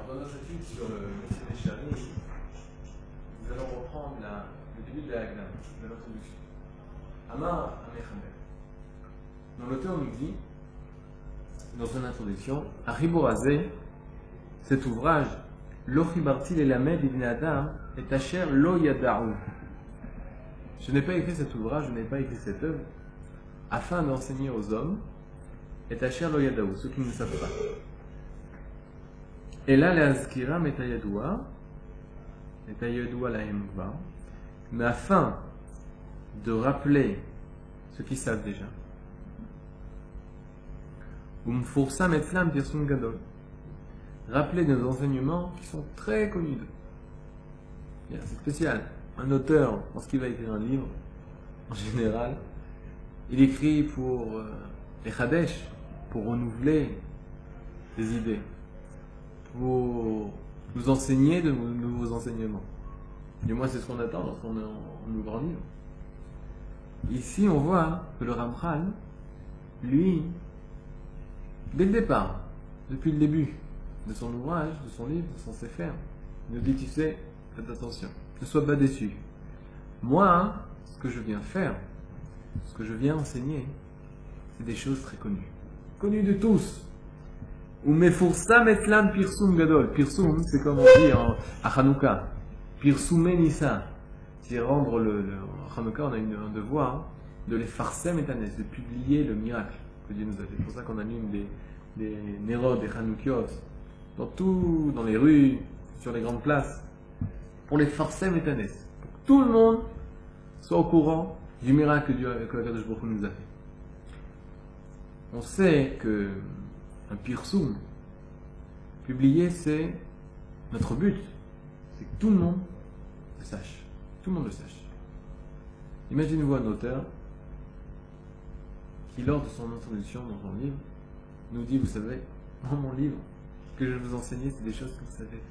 dans notre étude sur le métier des Shari, nous allons reprendre le début de la Haggadah, de l'introduction. Amar Amechaber. Donc l'auteur nous dit, dans son introduction, Achiborazé, cet ouvrage, Lo chibarti lelamed ibn Adam et asher lo yada'u. Je n'ai pas écrit cet ouvrage, je n'ai pas écrit cette œuvre, afin d'enseigner aux hommes, et asher lo yada'u, ceux qui ne savent pas. Et là, l'azkiram et ayadua lahem va, mais afin de rappeler ceux qui savent déjà. Umfursam etzlam pirsum gadol. Rappeler des enseignements qui sont très connus d'eux. C'est spécial. Un auteur, lorsqu'il va écrire un livre, en général, il écrit pour les Chadesh, pour renouveler des idées, pour nous enseigner de nouveaux enseignements. Du moins, c'est ce qu'on attend lorsqu'on ouvre un livre. Ici, on voit que le Ramchal, lui, dès le départ, depuis le début de son ouvrage, de son livre, de son Sefer, il nous dit, tu sais, faites attention, ne sois pas déçu. Moi, ce que je viens faire, ce que je viens enseigner, c'est des choses très connues. Connues de tous. Ou mefursam etlam pirsum gadol. Pirsum, c'est comme on dit à Hanouka. Pirsume nisa. C'est rendre en Hanouka, on a un devoir de les farsem etanes, de publier le miracle que Dieu nous a fait. C'est pour ça qu'on allume des Nérod, des Hanoukiot, dans les rues, sur les grandes places, pour les farsem etanes. Pour que tout le monde soit au courant du miracle que Akadosh Baruch Hu nous a fait. On sait que un pirsum, publier, c'est notre but, c'est que tout le monde le sache. Tout le monde le sache. Imaginez-vous un auteur qui, lors de son introduction dans son livre, nous dit, vous savez, dans mon livre, que je vais vous enseigner, c'est des choses que vous savez.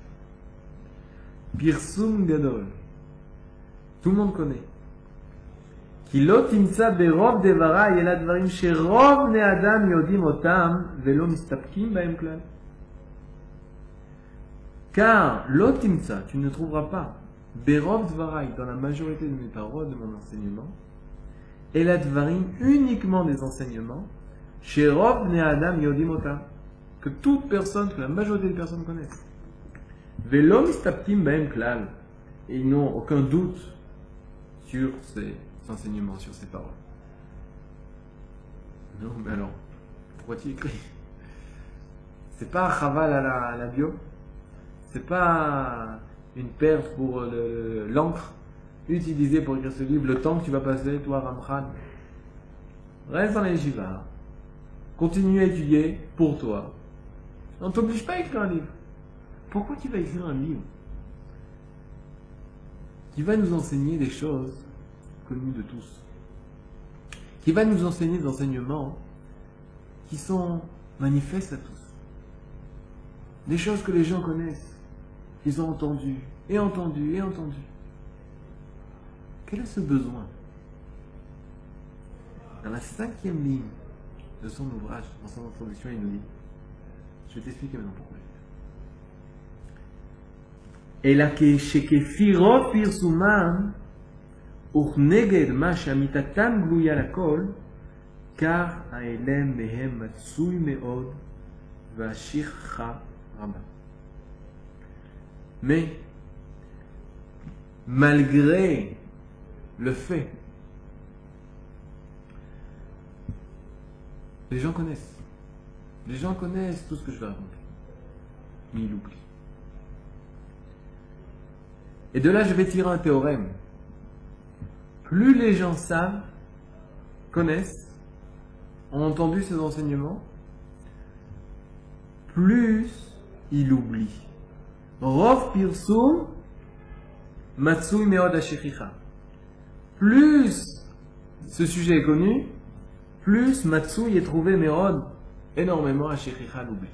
Pirsum gadol. Tout le monde connaît. כי לא תמצא ברוב דבריי אלא דברים שרוב בני אדם יודעים אותם ולא מסתפקים בהם כלל. Car לא תמצא, tu ne trouveras pas, ברוב דבריי, dans la majorité de mes paroles, de mon enseignement, אלא דברים, uniquement des enseignements, שרוב בני אדם יודעים אותם, que toute personne, que la majorité des personnes connaissent. ולא מסתפקים בהם כלל, et ils n'ont aucun doute sur ces enseignements, sur ces paroles. Non, mais alors, pourquoi tu écris? C'est pas un chaval à la bio, c'est pas une perte pour l'encre utilisée pour écrire ce livre, le temps que tu vas passer, toi, Ramchal. Reste dans la yeshiva, continue à étudier pour toi. On ne t'oblige pas à écrire un livre. Pourquoi tu vas écrire un livre qui va nous enseigner des choses connu de tous, qui va nous enseigner des enseignements qui sont manifestes à tous, des choses que les gens connaissent, qu'ils ont entendues, et entendues, et entendues. Quel est ce besoin? Dans la 5e ligne de son ouvrage, dans son introduction, il nous dit, je vais t'expliquer maintenant pourquoi. Et là, shekefiro pirsumam וכנגד מה שאמיתתם גלויה לכל, כך האלם מהם מצוי מאוד והשכחה רבה. Mais, malgré le fait, les gens connaissent tout ce que je vais raconter, mais ils l'oublient. Et de là, je vais tirer un théorème. Plus les gens savent, connaissent, ont entendu ces enseignements, plus ils oublient. Rov pirsum matsui meod hashechicha. Plus ce sujet est connu, plus matsui est trouvé meod énormément hashechicha l'oubli.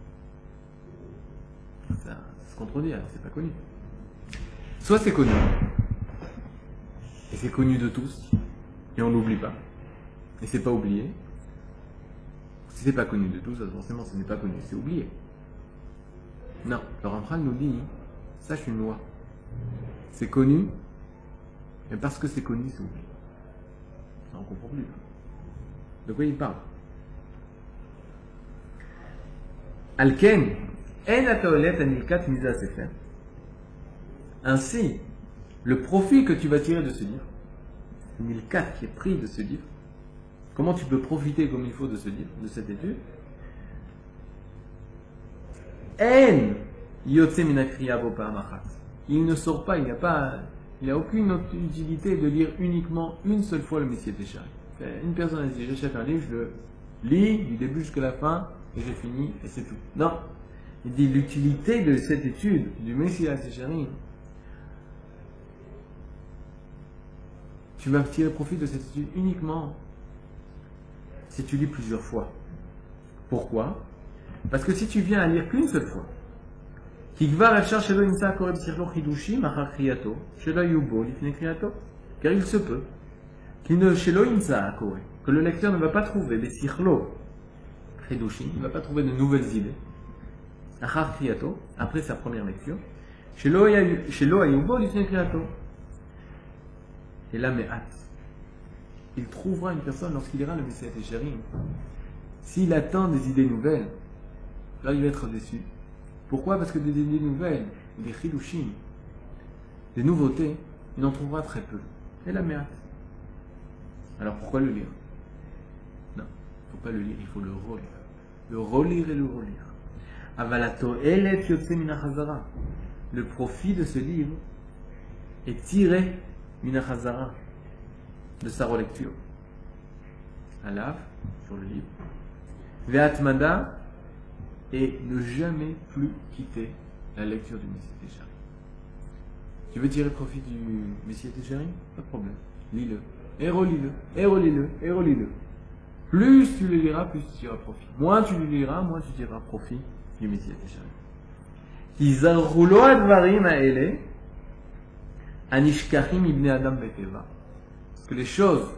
Ça se contredit, alors c'est pas connu. Soit c'est connu, et c'est connu de tous, et on l'oublie pas, et c'est pas oublié. Si c'est pas connu de tous, forcément ce n'est pas connu, c'est oublié. Non, le Ramchal nous dit, sache une loi. C'est connu, mais parce que c'est connu, c'est oublié. Ça, on ne comprend plus. De quoi il parle? Alken, en ataolet anilkat misa sefer. Ainsi, le profit que tu vas tirer de ce livre, Milkat qui est pris de ce livre, comment tu peux profiter comme il faut de ce livre, de cette étude? En yotse minakriya bo pa'amachat. Il ne sort pas, il n'y a aucune utilité de lire uniquement une seule fois le Messiah Téchari. Une personne a dit, j'achète un livre, je le lis du début jusqu'à la fin, et j'ai fini, et c'est tout. Non. Il dit l'utilité de cette étude du Messiah Téchari. Tu vas tirer profit de cette étude uniquement si tu lis plusieurs fois. Pourquoi? Parce que si tu viens à lire qu'une seule fois, car il se peut que le lecteur ne va pas trouver des sikhlo, il ne va pas trouver de nouvelles idées après sa première lecture, et là, mais il trouvera une personne lorsqu'il lira le Messiah Téchari. S'il attend des idées nouvelles, là il va être déçu. Pourquoi? Parce que des idées nouvelles, des chidushim, des nouveautés, il en trouvera très peu. Et là, mais alors pourquoi le lire? Non, il ne faut pas le lire, il faut le relire. Le relire et le relire. Avalato elet yotse minachazara. Le profit de ce livre est tiré minachazara, de sa relecture. Alav, sur le livre. Ve'atmada, et ne jamais plus quitter la lecture du Messiah Téchari. Tu veux tirer profit du Messiah Téchari? Pas de problème. Lis-le. Et relis-le. Et relis-le. Et relis-le. Plus tu le liras, plus tu tireras profit. Moins tu le liras, moins tu tireras profit du Messiah Téchari. Izarrulo advarim ha'ele anishkachim ibne adam beteva. Parce que les choses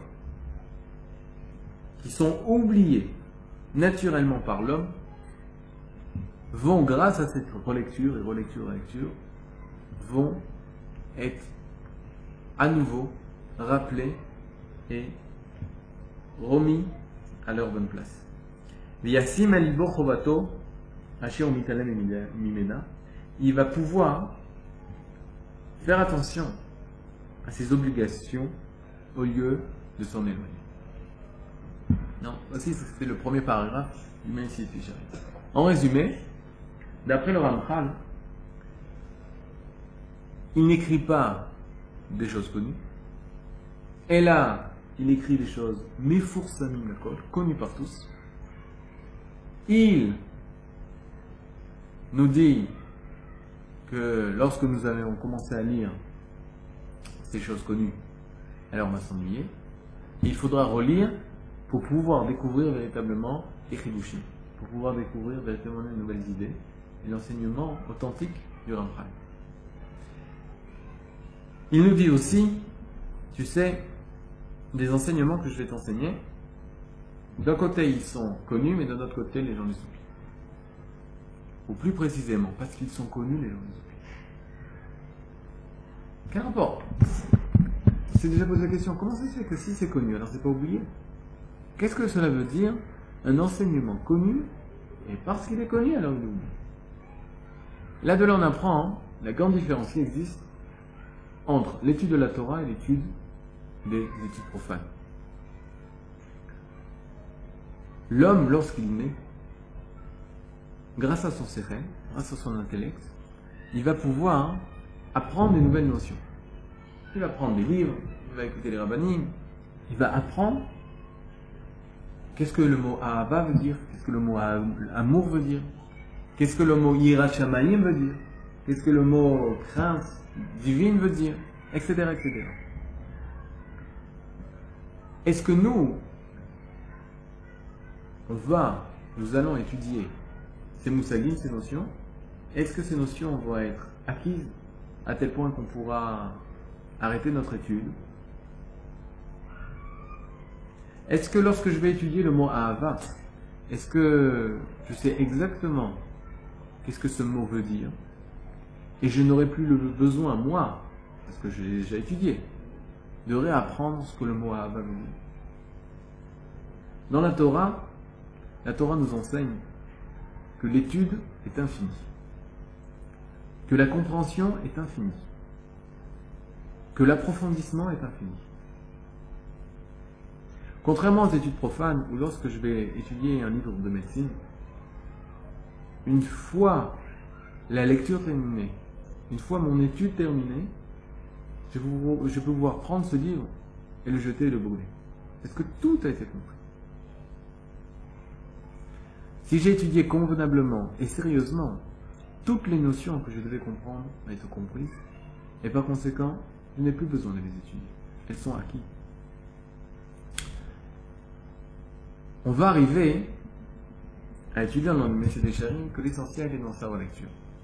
qui sont oubliées naturellement par l'homme vont, grâce à cette relecture et relecture, vont être à nouveau rappelés et remis à leur bonne place. Il va pouvoir faire attention à ses obligations au lieu de s'en éloigner. Non, aussi c'était le premier paragraphe du Messiah Téchari. En résumé, d'après le Ramchal, il n'écrit pas des choses connues. Et là, il écrit des choses mefursamim lakol, connues par tous. Il nous dit que lorsque nous avons commencé à lire ces choses connues, alors on va s'ennuyer. Il faudra relire pour pouvoir découvrir véritablement les chidushim, pour pouvoir découvrir véritablement de nouvelles idées et l'enseignement authentique du Ramchal. Il nous dit aussi, tu sais, des enseignements que je vais t'enseigner, d'un côté ils sont connus, mais d'un autre côté les gens les oublient. Ou plus précisément, parce qu'ils sont connus, les gens les oublient. Quel rapport? C'est déjà posé la question, comment ça se fait que si c'est connu, alors c'est pas oublié? Qu'est-ce que cela veut dire, un enseignement connu, et parce qu'il est connu, alors il est oublié? Là-de-là, on apprend la grande différence qui existe entre l'étude de la Torah et l'étude des études profanes. L'homme, lorsqu'il naît, grâce à son sérène, grâce à son intellect, il va pouvoir apprendre des nouvelles notions. Il va prendre des livres, il va écouter les rabbanim, il va apprendre qu'est-ce que le mot Ahava veut dire, qu'est-ce que le mot amour veut dire, qu'est-ce que le mot Yirat Shamayim veut dire, qu'est-ce que le mot crainte divine veut dire, etc., etc. Est-ce que nous allons étudier ces moussagim, ces notions? Est-ce que ces notions vont être acquises à tel point qu'on pourra arrêter notre étude? Est-ce que lorsque je vais étudier le mot Ahava, est-ce que je sais exactement qu'est-ce que ce mot veut dire, et je n'aurai plus le besoin, moi, parce que je l'ai déjà étudié, de réapprendre ce que le mot Ahava veut dire. Dans la Torah nous enseigne que l'étude est infinie, que la compréhension est infinie, que l'approfondissement est infini. Contrairement aux études profanes, où lorsque je vais étudier un livre de médecine, une fois la lecture terminée, une fois mon étude terminée, je peux pouvoir prendre ce livre et le jeter et le brûler. Est-ce que tout a été compris? Si j'ai étudié convenablement et sérieusement, toutes les notions que je devais comprendre ont été comprises, et par conséquent, je n'ai plus besoin de les étudier. Elles sont acquises. On va arriver à étudier dans le Messier des Charim que l'essentiel est d'en faire la lecture.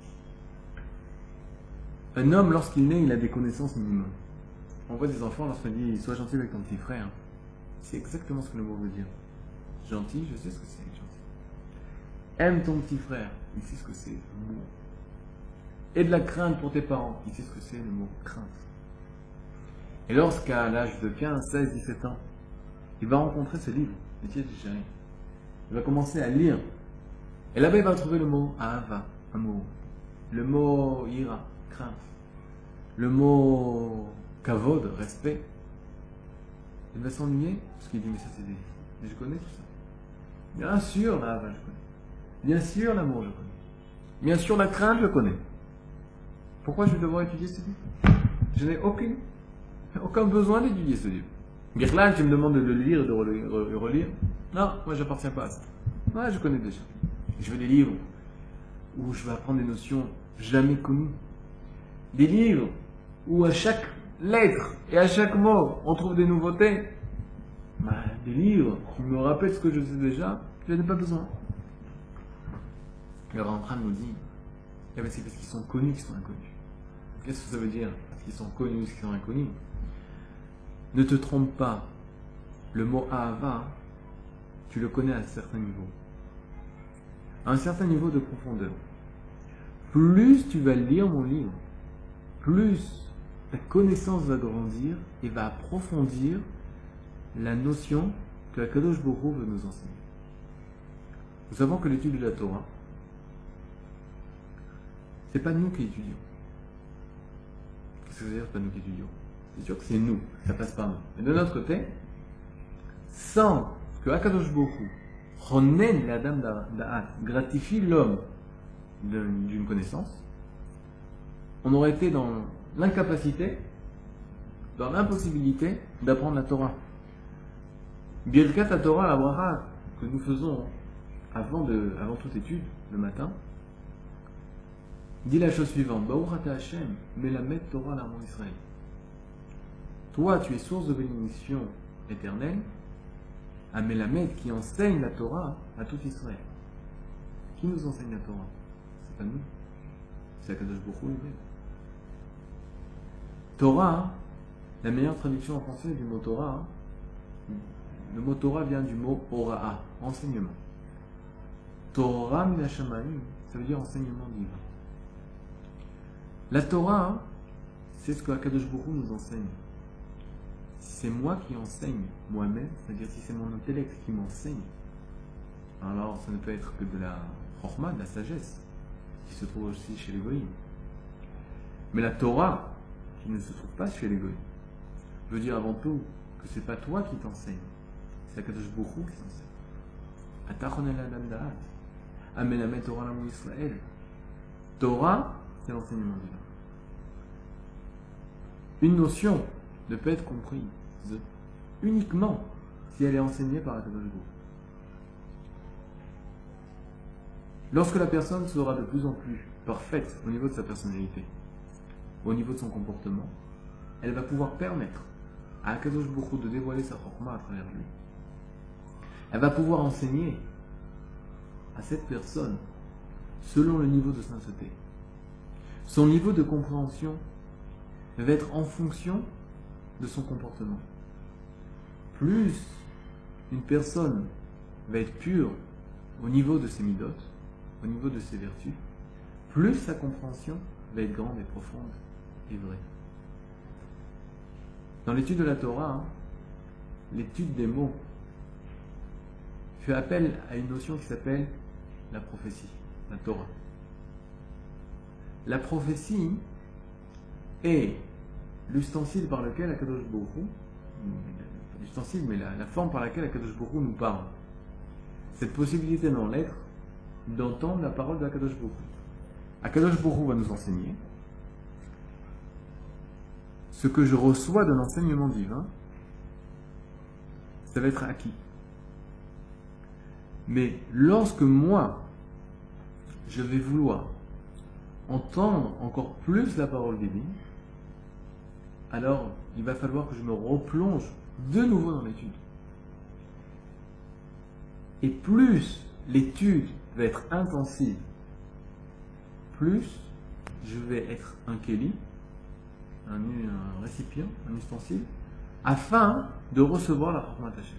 Un homme, lorsqu'il naît, il a des connaissances minimum. On voit des enfants, lorsqu'on dit « sois gentil avec ton petit frère », c'est exactement ce que le mot veut dire. Gentil, je sais ce que c'est, gentil. Aime ton petit frère, il sait ce que c'est, le mot. Et de la crainte pour tes parents, il sait ce que c'est, le mot crainte. Et lorsqu'à l'âge de 15, 16, 17 ans, il va rencontrer ce livre, Messier des Charim, il va commencer à lire. Et là-bas, il va trouver le mot Ahava, amour. Le mot Ira, crainte. Le mot Kavod, respect. Il va s'ennuyer, parce qu'il dit, mais ça c'est des... Mais je connais tout ça. Bien sûr, l'Ahava, je connais. Bien sûr, l'amour, je connais. Bien sûr, la crainte, je connais. Pourquoi je vais devoir étudier ce livre? Je n'ai aucun besoin d'étudier ce livre. Birlan, tu me demandes de le lire et de le relire. Non, moi, j'appartiens pas à ça. Ouais, je connais déjà. Je veux des livres où je vais apprendre des notions jamais connues. Des livres où à chaque lettre et à chaque mot, on trouve des nouveautés. Des livres qui me rappellent ce que je sais déjà, je n'en ai pas besoin. Le Rambam nous dit, c'est parce qu'ils sont connus qu'ils sont inconnus. Qu'est-ce que ça veut dire? Parce qu'ils sont connus qu'ils sont inconnus. Ne te trompe pas. Le mot Ahava, tu le connais à un certain niveau. À un certain niveau de profondeur. Plus tu vas lire mon livre, plus ta connaissance va grandir et va approfondir la notion que la Kadosh Baruch Hu veut nous enseigner. Nous savons que l'étude de la Torah, c'est pas nous qui étudions. Qu'est-ce que ça veut dire, pas nous qui étudions? C'est sûr que c'est nous, ça passe par nous. Mais de notre côté, sans que Akadosh Baruch Hu, Ronen l'Adam Da'at, gratifie l'homme d'une connaissance, on aurait été dans l'incapacité, dans l'impossibilité d'apprendre la Torah. Birkat la Torah, la bracha que nous faisons avant toute étude, le matin, dit la chose suivante: Baruch ata Hashem, melamed Torah l'Amon Israël. Toi, tu es source de bénédiction éternelle à Melamed qui enseigne la Torah à tout Israël. Qui nous enseigne la Torah? C'est pas nous, c'est Akadosh Baruch Hu lui-même. Torah, la meilleure traduction en français du mot Torah, le mot Torah vient du mot Ora'a, enseignement. Torah min hashamayim, ça veut dire enseignement divin. La Torah, c'est ce que Akadosh Baruch Hu nous enseigne. Si c'est moi qui enseigne moi-même, c'est-à-dire si c'est mon intellect qui m'enseigne, alors ça ne peut être que de la chorma, de la sagesse, qui se trouve aussi chez les goïms. Mais la Torah, qui ne se trouve pas chez les goïms, veut dire avant tout que c'est pas toi qui t'enseigne, c'est Akadosh Baruch Hu qui t'enseigne. Atachon el adam da'at, amelamet Torah l'Amon Israël. Torah, c'est l'enseignement divin. Une notion ne peut être comprise uniquement si elle est enseignée par Akadosh Baruch Hu. Lorsque la personne sera de plus en plus parfaite au niveau de sa personnalité, au niveau de son comportement, elle va pouvoir permettre à Akadosh Baruch Hu de dévoiler sa chorma à travers lui. Elle va pouvoir enseigner à cette personne selon le niveau de sainteté. Son niveau de compréhension va être en fonction de son comportement. Plus une personne va être pure au niveau de ses midotes, au niveau de ses vertus, plus sa compréhension va être grande et profonde et vraie. Dans l'étude de la Torah, l'étude des mots fait appel à une notion qui s'appelle la prophétie, la Torah. La prophétie est l'ustensile par lequel Akadosh Baruch Hu, pas l'ustensile, mais la forme par laquelle Akadosh Baruch Hu nous parle. Cette possibilité dans l'être d'entendre la parole d'Akadosh Baruch Hu. Akadosh Baruch Hu va nous enseigner ce que je reçois de l'enseignement divin, ça va être acquis. Mais lorsque moi, je vais vouloir entendre encore plus la parole divine, alors il va falloir que je me replonge de nouveau dans l'étude. Et plus l'étude va être intensive, plus je vais être un kéli, un récipient, un ustensile, afin de recevoir la Chokhmat Hashem.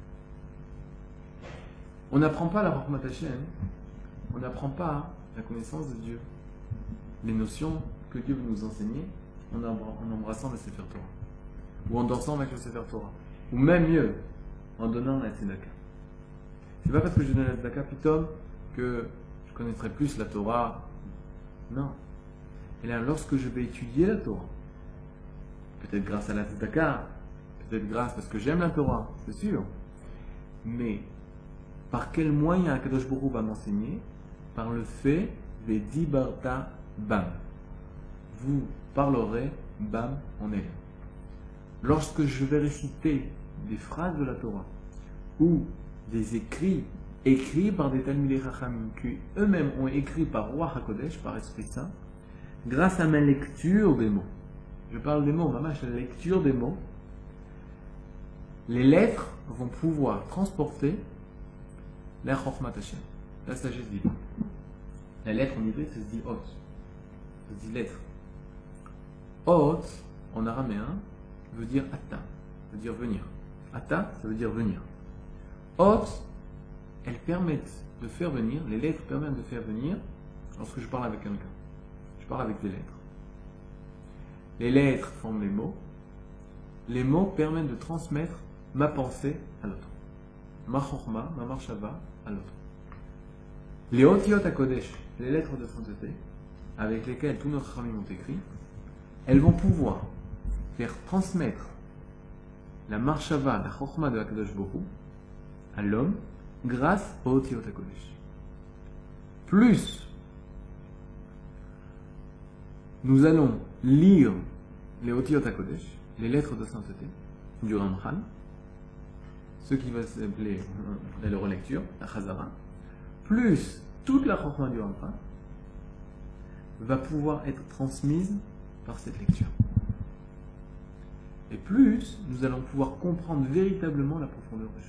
On n'apprend pas la Chokhmat Hashem, on n'apprend pas la connaissance de Dieu, les notions que Dieu veut nous enseigner en embrassant le Sefer Torah, ou en dansant avec le Sefer Torah, ou même mieux, en donnant la Tzedaka. C'est pas parce que je donne la Tzedaka pitom que je connaîtrai plus la Torah. Non. Et là, lorsque je vais étudier la Torah, peut-être grâce à la Tzedaka, peut-être grâce parce que j'aime la Torah, c'est sûr, mais par quel moyen Akadosh Baruch Hu va m'enseigner? Par le fait de dibarta bam. Vous parlerez bam en elle. Lorsque je vais réciter des phrases de la Torah ou des écrits par des Talmidei Chachamim qui eux-mêmes ont écrit par Ruach HaKodesh, par Esprit Saint, grâce à ma lecture des mots. Je parle des mots, la lecture des mots. Les lettres vont pouvoir transporter la Chokhmat Hashem, la sagesse divine. La lettre en hébreu, ça se dit hot. Ça se dit lettre. Hot, en araméen, veut dire atta, veut dire venir. Atta, ça veut dire venir. Hot, elles permettent de faire venir, les lettres permettent de faire venir lorsque je parle avec quelqu'un. Je parle avec des lettres. Les lettres forment les mots. Les mots permettent de transmettre ma pensée à l'autre. Ma chokhma, ma marshava à l'autre. Les otiyot HaKodesh, les lettres de sainteté, avec lesquelles tous nos chachamim ont écrit, elles vont pouvoir faire transmettre la marshava, la chokhma de HaKadosh Baruch Hu à l'homme grâce aux otiyot HaKodesh. Plus nous allons lire les otiyot HaKodesh, les lettres de sainteté du Ramchal, ce qui va s'appeler la relecture, la Chazara, plus toute la Chokhma du Ramchal va pouvoir être transmise par cette lecture. Et plus nous allons pouvoir comprendre véritablement la profondeur des choses.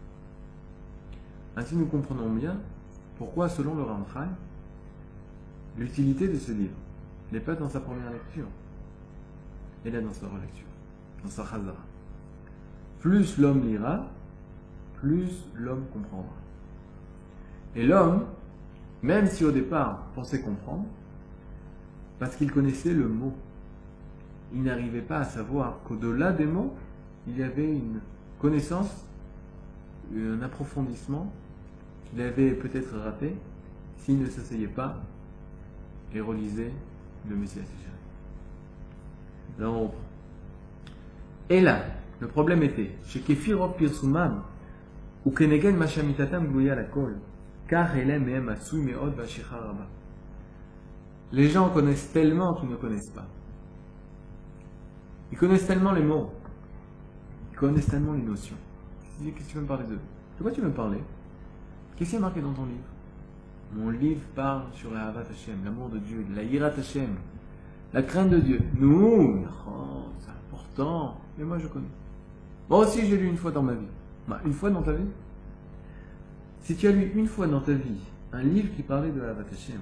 Ainsi nous comprenons bien pourquoi, selon le Ramchal, l'utilité de ce livre n'est pas dans sa première lecture, elle est dans sa relecture, dans sa Chazara. Plus l'homme lira, plus l'homme comprendra. Et l'homme, même si au départ pensait comprendre, parce qu'il connaissait le mot, il n'arrivait pas à savoir qu'au-delà des mots, il y avait une connaissance, un approfondissement qu'il avait peut-être raté s'il ne s'asseyait pas et relisait le Messias Ishaï. Alors on reprend. Et là, le problème était, chez Kefirov Pirsumam, ou Kenegen Mashamitatam Gouya la Kol, car Elem et Masui Meod Vashicha Rabba. Les gens connaissent tellement qu'ils ne connaissent pas. Ils connaissent tellement les mots. Ils connaissent tellement les notions. Qu'est-ce que tu veux me parler d'eux? De quoi tu veux me parler? Qu'est-ce qui est marqué dans ton livre? Mon livre parle sur la Havat Hashem, l'amour de Dieu, la Yirat Hashem, la crainte de Dieu. Nous, c'est important. Mais moi je connais. Moi aussi j'ai lu une fois dans ma vie. Une fois dans ta vie? Si tu as lu une fois dans ta vie un livre qui parlait de la Havat Hashem,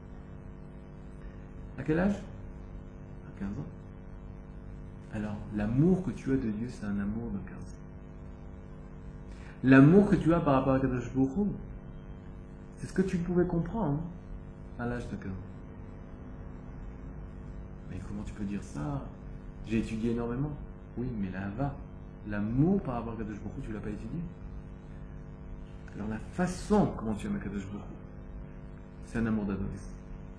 à quel âge? À 15 ans. Alors, l'amour que tu as de Dieu, c'est un amour de 15 ans. L'amour que tu as par rapport à Kadosh Baruch Hu, c'est ce que tu pouvais comprendre à l'âge de 15 ans. Mais comment tu peux dire ça? J'ai étudié énormément. Oui, mais l'ahava, l'amour par rapport à Kadosh Baruch Hu, tu ne l'as pas étudié. Alors la façon comment tu aimes Kadosh Baruch Hu, c'est un amour d'adolescent.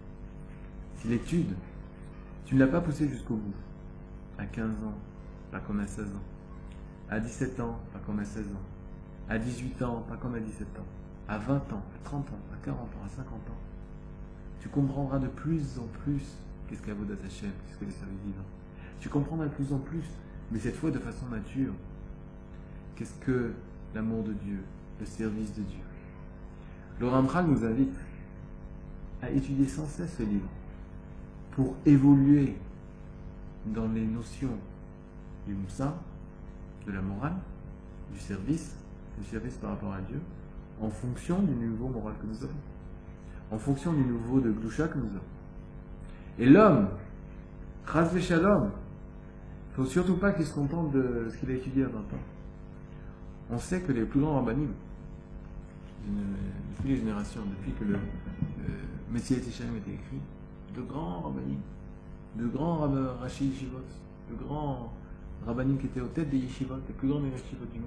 Si l'étude, tu ne l'as pas poussé jusqu'au bout, à 15 ans, pas comme à 16 ans, à 17 ans, pas comme à 16 ans, à 18 ans, pas comme à 17 ans, à 20 ans, à 30 ans, à 40 ans, à 50 ans, tu comprendras de plus en plus qu'est-ce qu'Avodat Hashem, qu'est-ce que les services divins. Tu comprendras de plus en plus, mais cette fois de façon mature, qu'est-ce que l'amour de Dieu, le service de Dieu. Le Ramchal nous invite à étudier sans cesse ce livre pour évoluer dans les notions du Moussa, de la morale, du service par rapport à Dieu, en fonction du niveau moral que nous avons, en fonction du niveau de Gdusha que nous avons. Et l'homme, Chas v'Shalom, il ne faut surtout pas qu'il se contente de ce qu'il a étudié à 20 ans. On sait que les plus grands rabbanim, depuis les générations, depuis que le Messiah Yesharim a été écrit, de grands rabbanim, de grands rashi yeshivot, de grands rabbanim qui étaient aux têtes des yeshivot, les plus grands des yeshivot du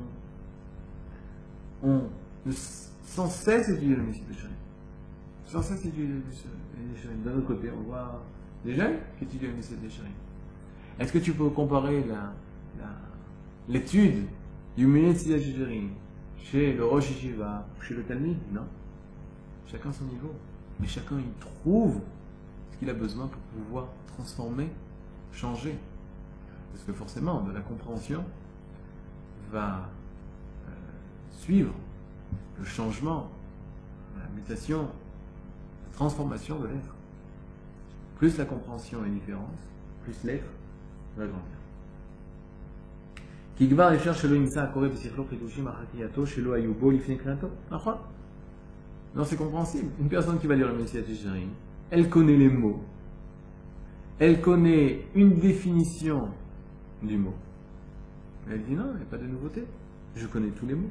monde, ont sans cesse étudié le Messiah Yesharim. Sans cesse étudier le Messiah Yesharim. D'un autre côté, on voit des jeunes qui étudient le Messiah Yesharim. Est-ce que tu peux comparer l'étude du Messiah Yesharim chez le Rosh Yeshiva ou chez le Talmud? Non. Chacun son niveau. Mais chacun y trouve ce qu'il a besoin pour pouvoir transformer, changer. Parce que forcément, de la compréhension va suivre le changement, la mutation, la transformation de l'être. Plus la compréhension est différente, plus l'être va grandir. Kigvar et cherche le imsa akore b'sichlo chidushim achatiyato shelo ayubo lifnei kriyato. Non, c'est compréhensible. Une personne qui va lire le Messiah Yesharim, elle connaît les mots, elle connaît une définition du mot. Elle dit non, il n'y a pas de nouveauté. Je connais tous les mots.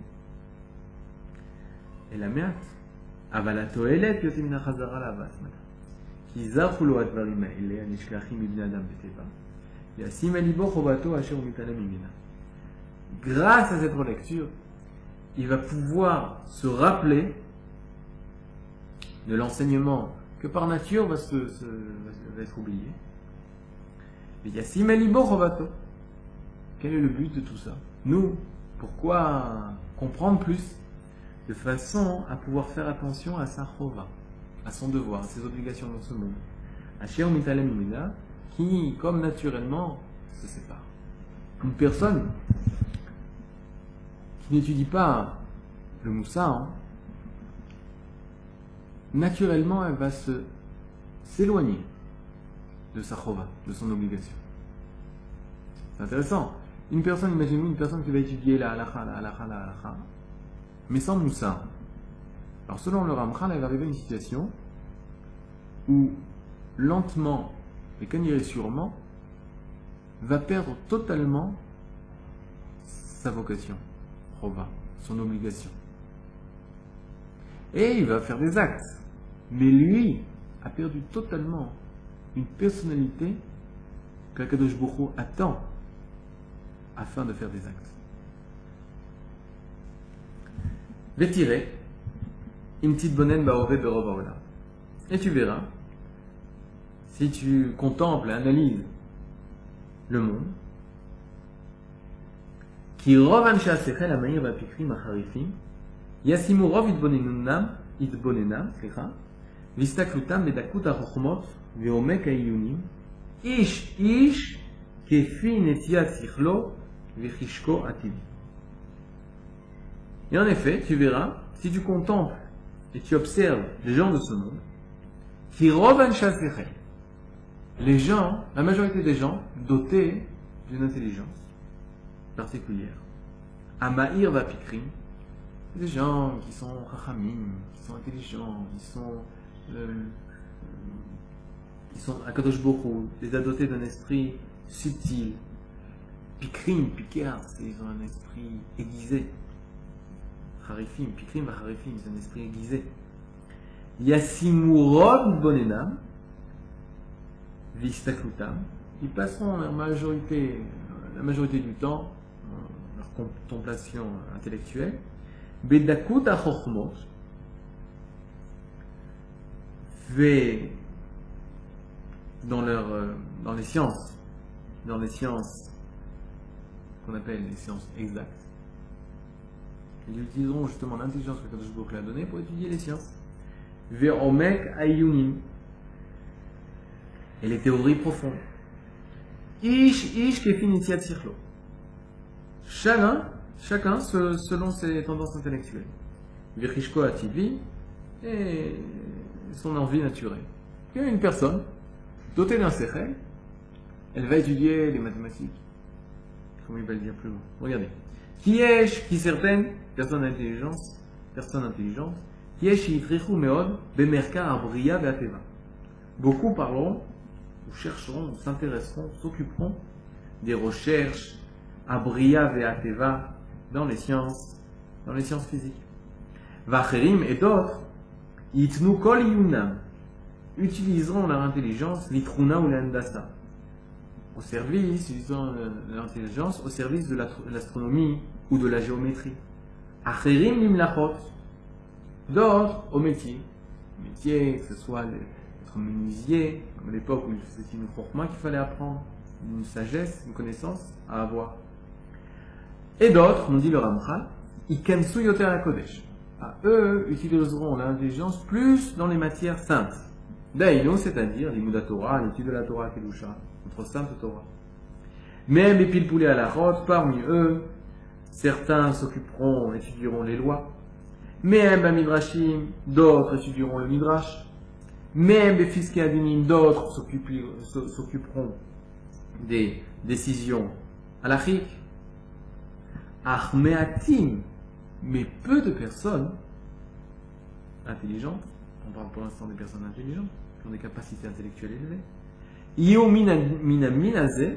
Et la meat, avalato elet yotimina chazara lavas ki zachu lo advarim haele anishkachim ibn adam beteva yasim alibo chovato asher umitalem mimina. Grâce à cette relecture, il va pouvoir se rappeler de l'enseignement que par nature va être oublié. Et yasim alibo chovato. Quel est le but de tout ça? Nous, pourquoi comprendre plus de façon à pouvoir faire attention à sa chova, à son devoir, à ses obligations dans ce monde. Asher mitalem mimina, qui, comme naturellement, se sépare. Une personne qui n'étudie pas le moussa, naturellement, elle va s'éloigner de sa chova, de son obligation. C'est intéressant. Une personne, imaginez-vous une personne qui va étudier la halakha, mais sans moussa. Alors selon le Ramchal, elle va arriver à une situation où lentement, et qu'on dirait sûrement, va perdre totalement sa vocation, chova, son obligation. Et il va faire des actes. Mais lui a perdu totalement une personnalité que Kadosh Baruch Hu attend afin de faire des actes. Vétiré, une petite bonen baové berovaola. Et tu verras, si tu contemples et analyses le monde, qui rovan shasechel amaïr vapikrim acharifim, yasimu rov itbonenam, vistaklutam bedakut achochmot, veomek ayunim, ish, kefi netiat sichlo, vechishko ativi. Et en effet, tu verras, si tu contemples et tu observes les gens de ce monde, qui rovan shasechel, les gens, la majorité des gens, dotés d'une intelligence particulière. Amaïr vapikrim, des gens qui sont chachamim, qui sont intelligents, qui sont akadosh borou, les a dotés d'un esprit subtil. Pikrim, pikar, ils ont un esprit aiguisé. Harifim, pikrim harifim, c'est un esprit aiguisé. Yasimurod bonenam, Vistaklutam, ils passeront la majorité du temps dans leur contemplation intellectuelle. Bedakut achochmot, dans les sciences qu'on appelle les sciences exactes. Ils utiliseront justement l'intelligence que Kadosh Baruch Hu a donnée pour étudier les sciences. Ve'omek ayunim, et les théories profondes. Ish kefin itiat sichlo. Chacun selon ses tendances intellectuelles. Vechishko ativi, et son envie naturelle. Il y a une personne dotée d'un sechel, elle va étudier les mathématiques. Comment il va le dire plus loin? Regardez. Qui certaines personnes intelligentes, beaucoup parleront, ou chercheront, ou s'intéresseront, s'occuperont des recherches à Bria Ve'ateva dans les sciences physiques. Vacherim et d'autres, Itnu Kol Yunam, utiliseront leur intelligence, Litruna ou l'Andasa, utilisant l'intelligence au service de l'astronomie ou de la géométrie. Acherim Limlachot, d'autres au métier, que ce soit être menuisier, comme à l'époque où c'était une chorma qu'il fallait apprendre, une sagesse, une connaissance à avoir. Et d'autres, nous dit le Ramchal, Ikensu Yoter HaKodesh. Eux utiliseront l'intelligence plus dans les matières saintes. Daïno, c'est-à-dire l'Imouda Torah, l'étude de la Torah Kedusha, notre sainte Torah. Même les pilpoulés à la rote, parmi eux, certains étudieront les lois. Même les Midrashim, d'autres étudieront le Midrash. Même les Fiskei Adinim, d'autres s'occuperont des décisions halachiques. Achmeatim, mais peu de personnes intelligentes, on parle pour l'instant des personnes intelligentes, qui ont des capacités intellectuelles élevées, Yo mina minazeh,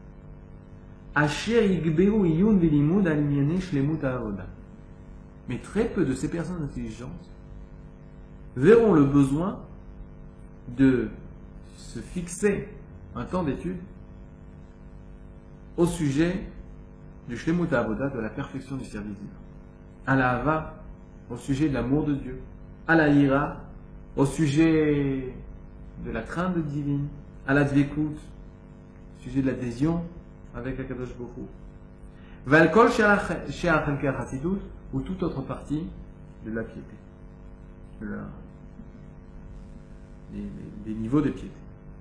asher yigberu iyun velimud al inyane shlemut ha'avoda. Mais très peu de ces personnes intelligentes verront le besoin de se fixer un temps d'étude au sujet du shlemut ha'avoda, de la perfection du service divin. À la hava, au sujet de l'amour de Dieu. À la ira, au sujet de la crainte divine. À la dvekut, au sujet de l'adhésion avec Akadosh Baruch Hu. Valkol she'ar chelkei hasidut, ou toute autre partie de la piété. Des niveaux de piété.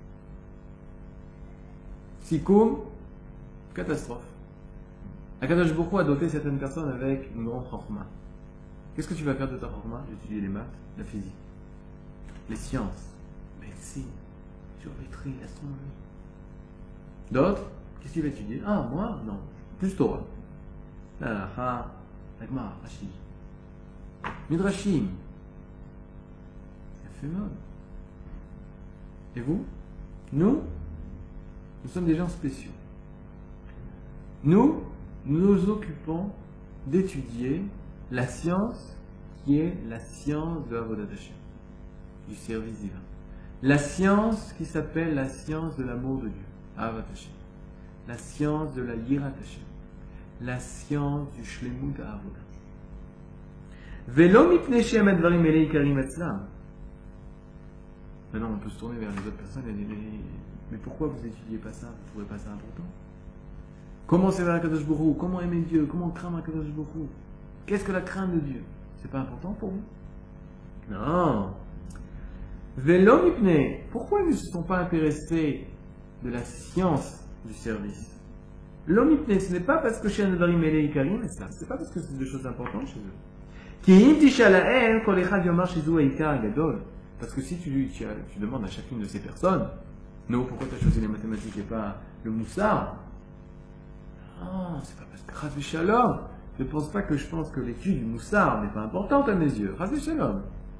Sikoum, catastrophe. Akadosh Baruch Hu a doté certaines personnes avec une grande chorma. Qu'est-ce que tu vas faire de ta chorma? Étudier les maths, la physique, les sciences, médecine, géométrie, l'astronomie. D'autres, qu'est-ce qu'il va étudier? Ah, moi? Non. Plus Torah. La Halacha, la Gemara, Rashi. Midrashim. Ça fait mal. Et vous? Nous sommes des gens spéciaux. Nous nous occupons d'étudier la science qui est la science de Avodat Hashem, du service divin. La science qui s'appelle la science de l'amour de Dieu, Ahavat Hashem. La science de la Yirat Hashem. La science du Shlemut HaAvodah. Velo mipnei she'em advarim elei ikarim etzlam. Maintenant, on peut se tourner vers les autres personnes et dire, mais pourquoi vous n'étudiez pas ça? Vous ne trouvez pas ça important? Comment c'est vers Akadosh Baruch Hu? Comment aimer Dieu? Comment craindre Akadosh Baruch Hu? Qu'est-ce que la crainte de Dieu? C'est pas important pour vous? Non. Velo mipnei. Pourquoi ils ne se sont pas intéressés de la science du service? L'homme mipnei, ce n'est pas parce que chez Anadarim Elei Ikarim, c'est pas parce que c'est des choses importantes chez eux. Parce que si tu demandes à chacune de ces personnes, non, pourquoi tu as choisi les mathématiques et pas le moussard? Non, c'est pas parce que Chas v'Shalom. Ne pense pas que je pense que l'étude du moussard n'est pas importante à mes yeux. Chas v'Shalom.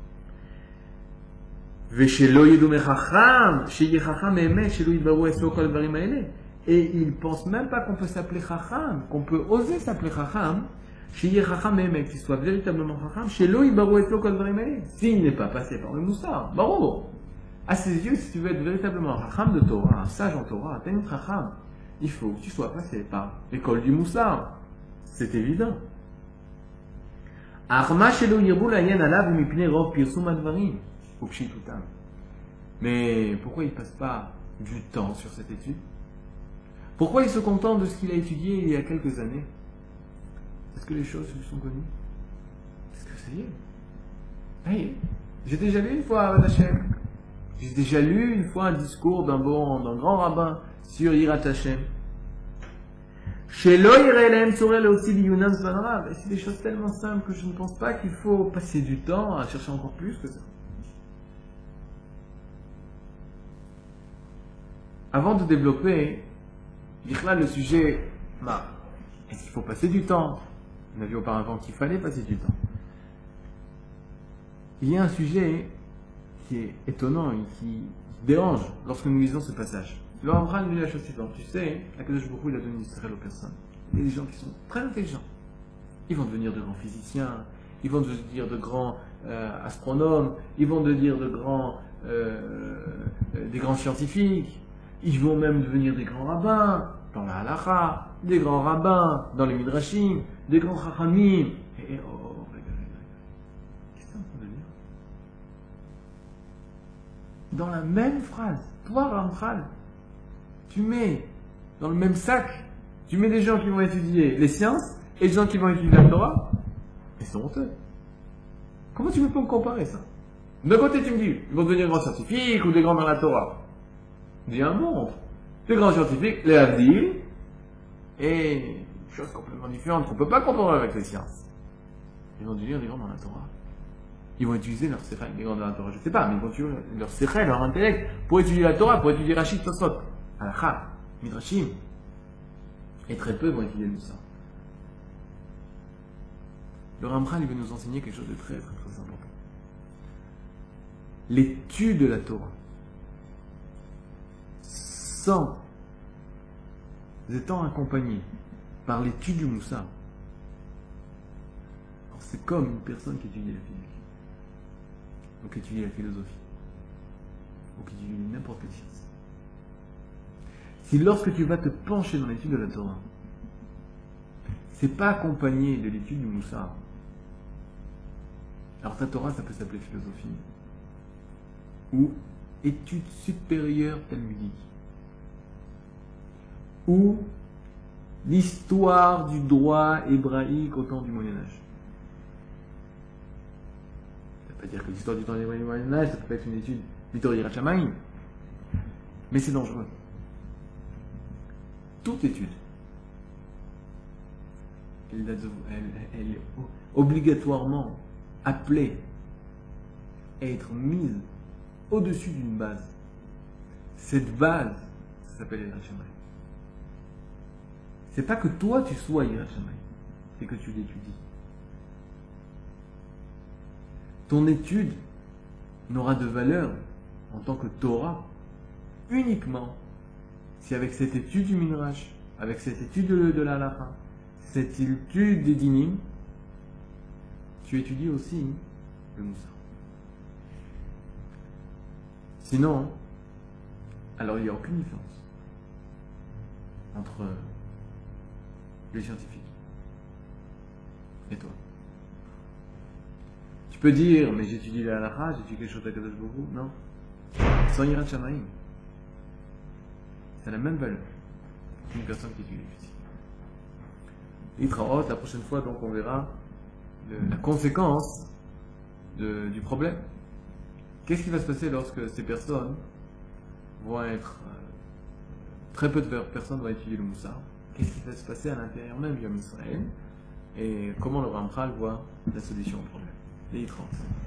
Et il ne pense même pas qu'on peut s'appeler Chacham, qu'on peut oser s'appeler Chacham, qu'il soit véritablement Chacham, s'il n'est pas passé par le moussard. Bravo. À ses yeux, si tu veux être véritablement un Chacham de Torah, un sage en Torah, un Talmid Chacham, il faut que tu sois passé par l'école du Moussar. C'est évident. Mais pourquoi il ne passe pas du temps sur cette étude? Pourquoi il se contente de ce qu'il a étudié il y a quelques années? Est-ce que les choses lui sont connues? Est-ce que ça y est? Hey, j'ai déjà lu une fois à Hashem. J'ai déjà lu une fois un discours d'un grand rabbin sur Yirat Hashem. C'est des choses tellement simples que je ne pense pas qu'il faut passer du temps à chercher encore plus que ça. Avant de développer le sujet, est-ce qu'il faut passer du temps? On a vu auparavant qu'il fallait passer du temps. Il y a un sujet qui est étonnant et qui dérange lorsque nous lisons ce passage. Le Ramchal nous dit la chose suivante. Tu sais, Akadosh Baruch Hu, il a donné Israël aux personnes. Il y a des gens qui sont très intelligents. Ils vont devenir de grands physiciens, ils vont devenir de grands astronomes, ils vont devenir des grands scientifiques, ils vont même devenir des grands rabbins dans la halacha, des grands rabbins dans les midrashim, des grands chachamim. Qu'est-ce que tu es en train de dire? Dans la même phrase, toi Ramchal, tu mets dans le même sac, tu mets des gens qui vont étudier les sciences et des gens qui vont étudier la Torah. Ils sont honteux. Comment tu peux me comparer ça? D'un côté, tu me dis, ils vont devenir grands scientifiques ou des grands dans la Torah. Dis un monde. Des grands scientifiques, les Havdil, et choses complètement différentes qu'on ne peut pas comparer avec les sciences. Ils vont devenir des grands dans la Torah. Ils vont utiliser leur séchel, les grands dans la Torah, je ne sais pas, mais ils vont utiliser leur séchel, leur intellect, pour étudier la Torah, pour étudier Rachid, Tosot, Halakha, Midrashim. Et très peu vont étudier le Moussa. Le Ramchal, il veut nous enseigner quelque chose de très, très, très important. L'étude de la Torah, sans étant accompagné par l'étude du Moussa, c'est comme une personne qui étudie la physique, ou qui étudie la philosophie, ou qui étudie n'importe quelle science. Si lorsque tu vas te pencher dans l'étude de la Torah, c'est pas accompagné de l'étude du Moussa, alors ta Torah, ça peut s'appeler philosophie, ou étude supérieure talmudique, ou l'histoire du droit hébraïque au temps du Moyen-Âge. Ça ne veut pas dire que l'histoire du temps du Moyen-Âge, ça peut être une étude Yirat Shamayim, mais c'est dangereux. Toute étude, elle est obligatoirement appelée à être mise au-dessus d'une base. Cette base, ça s'appelle Yirat Shamayim. C'est pas que toi tu sois Yirat Shamayim, c'est que tu l'étudies. Ton étude n'aura de valeur en tant que Torah uniquement si avec cette étude du Midrash, avec cette étude de la Halacha, cette étude des Dinim, tu étudies aussi le Moussa. Sinon, alors il n'y a aucune différence entre les scientifiques et toi. Tu peux dire, mais j'étudie la Halacha, j'étudie quelque chose d'Akadosh Baruch Hu. Non. Sans Yirat Shamayim. C'est la même valeur qu'une personne qui étudie la physique. Itraot, la prochaine fois, donc, on verra la conséquence du problème. Qu'est-ce qui va se passer lorsque ces personnes vont être... très peu de personnes vont étudier le Moussa? Qu'est-ce qui va se passer à l'intérieur même du Yom Israël? Et comment le Ramchal voit la solution au problème? Les Itraot.